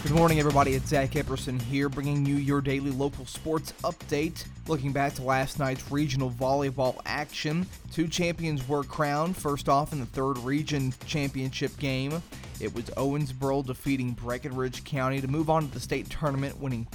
Good morning, everybody. It's Zach Epperson here, bringing you your daily local sports update. Looking back to last night's regional volleyball action, two champions were crowned. First off, in the third region championship game, it was Owensboro defeating Breckenridge County to move on to the state tournament, winning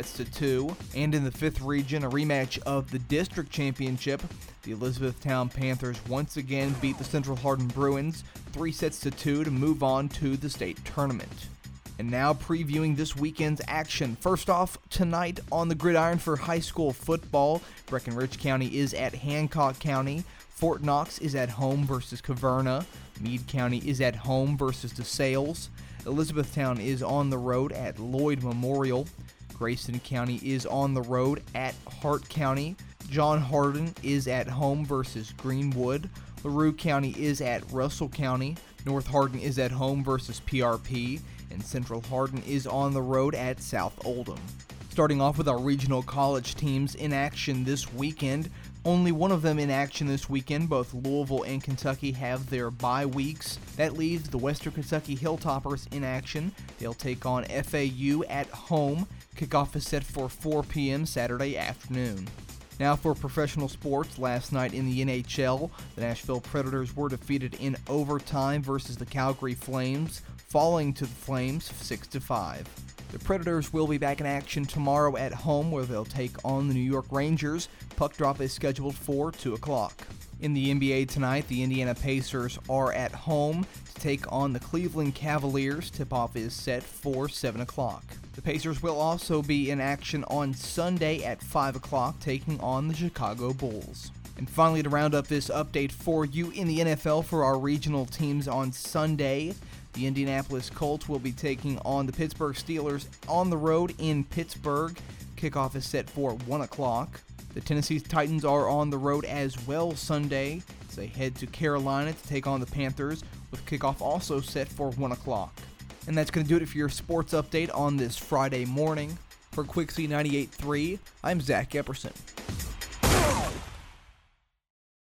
3-2. And in the fifth region, a rematch of the district championship, the Elizabethtown Panthers once again beat the Central Hardin Bruins 3-2 to move on to the state tournament. And now previewing this weekend's action. First off, tonight on the gridiron for high school football, Breckenridge County is at Hancock County. Fort Knox is at home versus Caverna. Meade County is at home versus DeSales. Elizabethtown is on the road at Lloyd Memorial. Grayson County is on the road at Hart County. John Hardin is at home versus Greenwood. LaRue County is at Russell County. North Hardin is at home versus PRP. And Central Hardin is on the road at South Oldham. Starting off with our regional college teams in action this weekend. Only one of them in action this weekend. Both Louisville and Kentucky have their bye weeks. That leaves the Western Kentucky Hilltoppers in action. They'll take on FAU at home. Kickoff is set for 4 p.m. Saturday afternoon. Now for professional sports, last night in the NHL, the Nashville Predators were defeated in overtime versus the Calgary Flames, falling to the Flames 6-5. The Predators will be back in action tomorrow at home, where they'll take on the New York Rangers. Puck drop is scheduled for 2 o'clock. In the NBA tonight, the Indiana Pacers are at home to take on the Cleveland Cavaliers. Tip-off is set for 7 o'clock. The Pacers will also be in action on Sunday at 5 o'clock, taking on the Chicago Bulls. And finally, to round up this update for you in the NFL for our regional teams on Sunday, the Indianapolis Colts will be taking on the Pittsburgh Steelers on the road in Pittsburgh. Kickoff is set for 1 o'clock. The Tennessee Titans are on the road as well Sunday as they head to Carolina to take on the Panthers, with kickoff also set for 1 o'clock. And that's going to do it for your sports update on this Friday morning. For Quixie 98.3, I'm Zach Epperson.